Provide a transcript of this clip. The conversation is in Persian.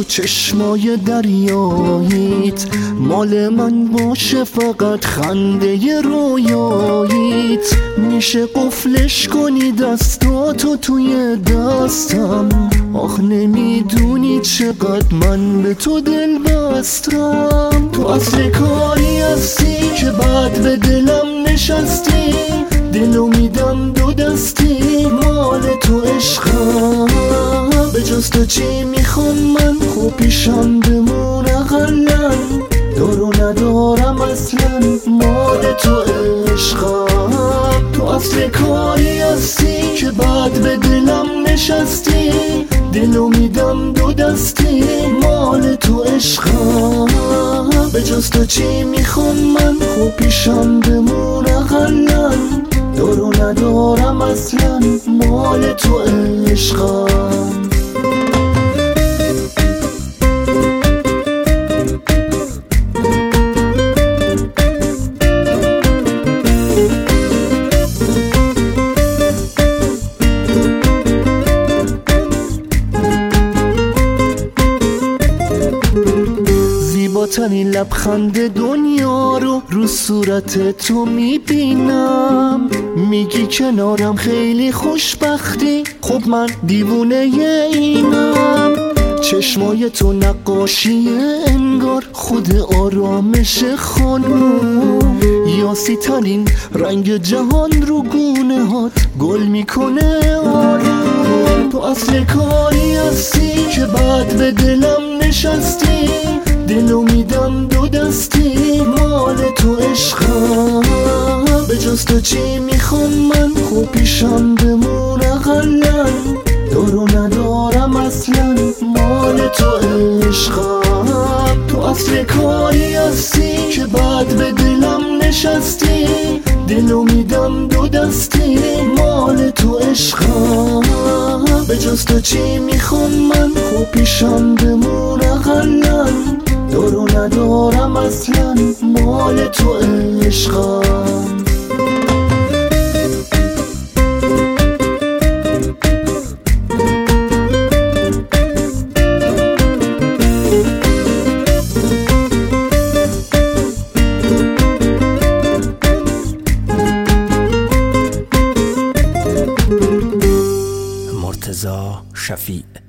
چشمای دریاییت مال من باشه، فقط خنده رویاییت. میشه قفلش کنی دستاتو توی دستم، آخ نمیدونی چقدر من به تو دل بستم. تو اصل کاری هستی که بعد به دلم نشستی، دلو میدم دو دستی، مال تو عشقم. به جز تو چی میخوام من، خوب پیشم بمون اقلن، دارو ندارم اصلا، مال تو عشقم. تو اصل کاری هستی که بعد به دلم نشستی، دلو میدم دو دستی، مال تو عشقم. به جز تو چی میخوام من، خوب پیشم بمون اقلن، دارو ندارم اصلا، مال تو عشقم. زیباترین لبخند دنیا رو صورت تو میبینم، میگی کنارم خیلی خوشبختی، خب من دیوونه اینم. چشمای تو نقاشی انگار خود آرامش خانم، یاسی ترین رنگ جهان رو گونه هات گل میکنه آروم. تو اصل کاری هستی که بعد به دلم نشستی، دلو میدم دو دستی، مال تو عشقم. به جز تو چی میخوام من، خوب پیشم بمون اقلن، دارو ندارم اصلا، مال تو عشقم. تو اصل کاری هستی که بعد به دلم نشستی، دلو میدم دو دستی، مال تو عشقم. به جز تو چی میخوام من، خوب پیشم بمون اقلن، دارو ندارم اصلا، مال تو عشقم. مرتضی شفیع.